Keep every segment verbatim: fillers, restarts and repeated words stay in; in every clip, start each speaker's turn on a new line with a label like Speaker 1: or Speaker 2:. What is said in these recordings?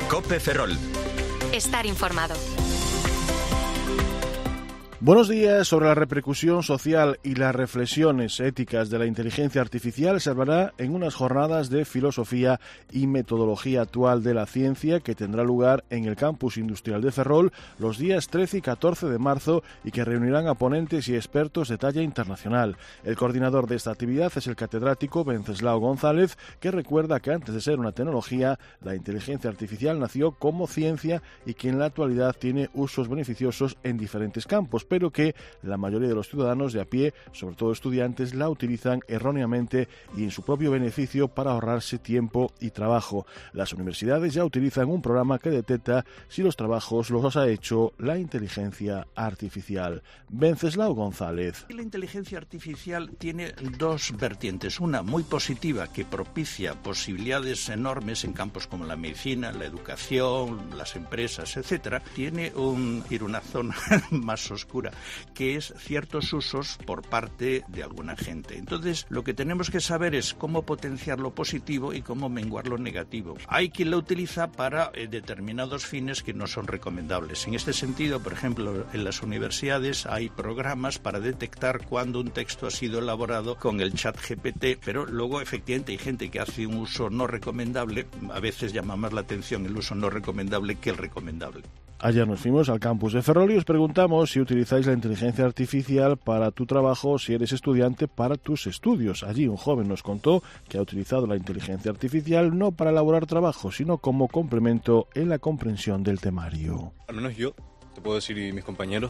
Speaker 1: COPE Ferrol.
Speaker 2: Estar informado.
Speaker 3: Buenos días. Sobre la repercusión social y las reflexiones éticas de la inteligencia artificial se hablará en unas jornadas de filosofía y metodología actual de la ciencia que tendrá lugar en el campus industrial de Ferrol los días trece y catorce de marzo y que reunirán a ponentes y expertos de talla internacional. El coordinador de esta actividad es el catedrático Wenceslao González, que recuerda que antes de ser una tecnología, la inteligencia artificial nació como ciencia y que en la actualidad tiene usos beneficiosos en diferentes campos, pero que la mayoría de los ciudadanos de a pie, sobre todo estudiantes, la utilizan erróneamente y en su propio beneficio para ahorrarse tiempo y trabajo. Las universidades ya utilizan un programa que detecta si los trabajos los ha hecho la inteligencia artificial. Wenceslao González.
Speaker 4: La inteligencia artificial tiene dos vertientes. Una muy positiva, que propicia posibilidades enormes en campos como la medicina, la educación, las empresas, etcétera. Tiene un, una zona más oscura, que es ciertos usos por parte de alguna gente. Entonces, lo que tenemos que saber es cómo potenciar lo positivo y cómo menguar lo negativo. Hay quien lo utiliza para eh, determinados fines que no son recomendables. En este sentido, por ejemplo, en las universidades hay programas para detectar cuando un texto ha sido elaborado con el chat G P T, pero luego efectivamente hay gente que hace un uso no recomendable. A veces llama más la atención el uso no recomendable que el recomendable.
Speaker 3: Ayer nos fuimos al campus de Ferrol y os preguntamos si utilizáis la inteligencia artificial para tu trabajo o si eres estudiante para tus estudios. Allí un joven nos contó que ha utilizado la inteligencia artificial no para elaborar trabajo, sino como complemento en la comprensión del temario.
Speaker 5: Al menos yo, te puedo decir, y mis compañeros,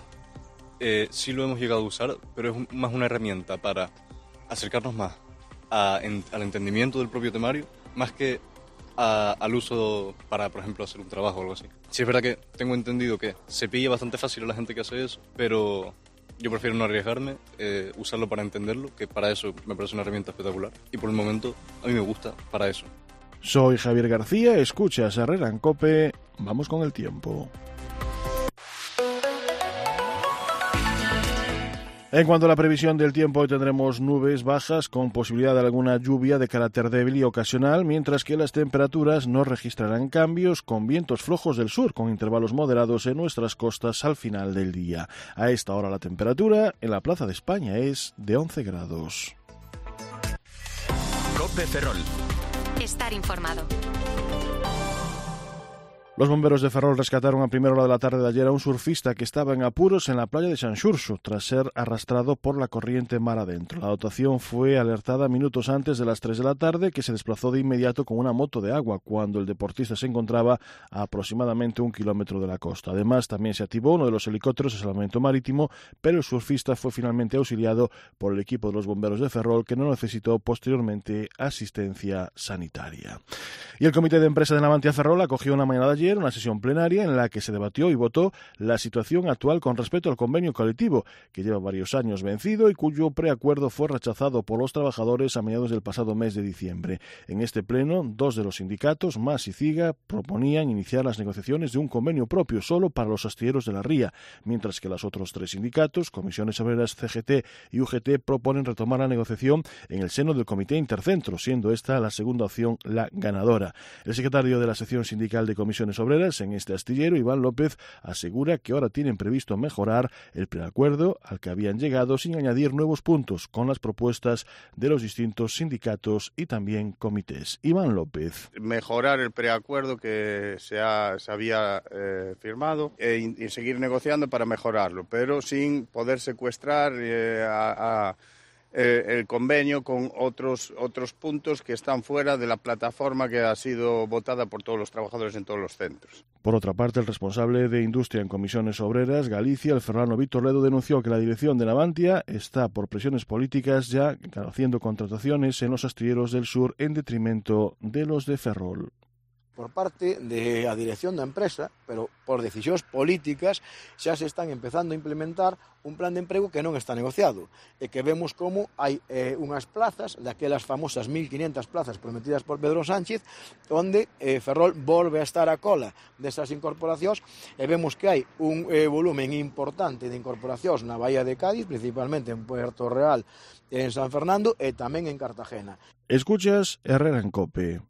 Speaker 5: eh, sí lo hemos llegado a usar, pero es más una herramienta para acercarnos más a, en, al entendimiento del propio temario, más que A, al uso para, por ejemplo, hacer un trabajo o algo así. Sí, es verdad que tengo entendido que se pilla bastante fácil a la gente que hace eso, pero yo prefiero no arriesgarme, eh, usarlo para entenderlo, que para eso me parece una herramienta espectacular. Y por el momento a mí me gusta para eso.
Speaker 3: Soy Javier García, escuchas Herrera en COPE, vamos con el tiempo. En cuanto a la previsión del tiempo, hoy tendremos nubes bajas con posibilidad de alguna lluvia de carácter débil y ocasional, mientras que las temperaturas no registrarán cambios, con vientos flojos del sur, con intervalos moderados en nuestras costas al final del día. A esta hora la temperatura en la Plaza de España es de once grados.
Speaker 1: COPE Ferrol.
Speaker 2: Estar informado.
Speaker 3: Los bomberos de Ferrol rescataron a primera hora de la tarde de ayer a un surfista que estaba en apuros en la playa de Sanxurxo tras ser arrastrado por la corriente mar adentro. La dotación fue alertada minutos antes de las tres de la tarde, que se desplazó de inmediato con una moto de agua cuando el deportista se encontraba a aproximadamente un kilómetro de la costa. Además, también se activó uno de los helicópteros de salvamento marítimo, pero el surfista fue finalmente auxiliado por el equipo de los bomberos de Ferrol, que no necesitó posteriormente asistencia sanitaria. Y el comité de empresa de Navantia Ferrol acogió una mañana de ayer una sesión plenaria en la que se debatió y votó la situación actual con respecto al convenio colectivo, que lleva varios años vencido y cuyo preacuerdo fue rechazado por los trabajadores a mediados del pasado mes de diciembre. En este pleno, dos de los sindicatos, M A S y CIGA, proponían iniciar las negociaciones de un convenio propio solo para los astilleros de la ría, mientras que los otros tres sindicatos, Comisiones Obreras, C G T y U G T, proponen retomar la negociación en el seno del Comité Intercentro, siendo esta la segunda opción la ganadora. El secretario de la sección sindical de Comisiones Obreras en este astillero, Iván López, asegura que ahora tienen previsto mejorar el preacuerdo al que habían llegado sin añadir nuevos puntos con las propuestas de los distintos sindicatos y también comités. Iván López.
Speaker 6: Mejorar el preacuerdo que se, ha, se había eh, firmado e, y seguir negociando para mejorarlo, pero sin poder secuestrar eh, a... a el convenio con otros otros puntos que están fuera de la plataforma que ha sido votada por todos los trabajadores en todos los centros.
Speaker 3: Por otra parte, el responsable de Industria en Comisiones Obreras, Galicia, el ferrolano Víctor Ledo, denunció que la dirección de Navantia está, por presiones políticas, ya haciendo contrataciones en los astilleros del sur en detrimento de los de Ferrol.
Speaker 7: Por parte da dirección da empresa, pero por decisións políticas xa se están empezando a implementar un plan de emprego que non está negociado e que vemos como hai eh, unhas plazas, daquelas famosas mil quinientas plazas prometidas por Pedro Sánchez, onde eh, Ferrol volve a estar a cola desas incorporacións e vemos que hai un eh, volumen importante de incorporacións na Bahía de Cádiz, principalmente en Puerto Real, en San Fernando e tamén en Cartagena.
Speaker 3: Escuchas Herrera en COPE.